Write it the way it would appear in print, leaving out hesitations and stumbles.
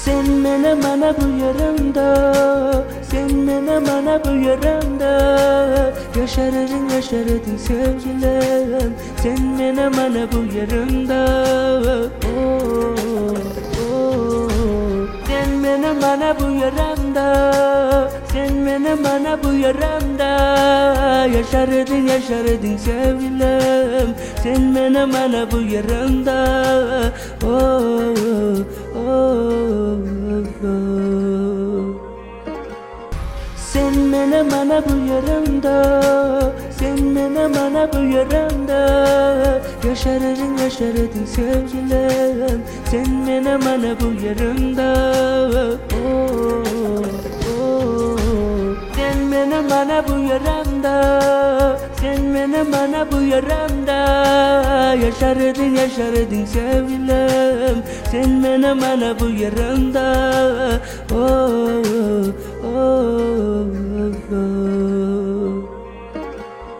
Sen mene bana bu yarımda, sen mene bana bu yarımda. Yaşardın yaşardın sevgilim, sen mene bana bu yarımda. Oh, oh. Sen mene bana bu yarımda, sen mene bana bu yarımda. Yaşardın yaşardın sevgilim, sen mene bana bu yarımda. Oh, oh. Sen mene bana bu yarımda, sen mene bana bu yarımda. Yaşardın yaşardın sevgilim, sen mene bana bu yarımda. Oh, oh. Sen mene bana bu yarımda, sen mene bana bu yarımda. Yaşardın yaşardın sevgilim, sen mene bana bu yarımda. Oh.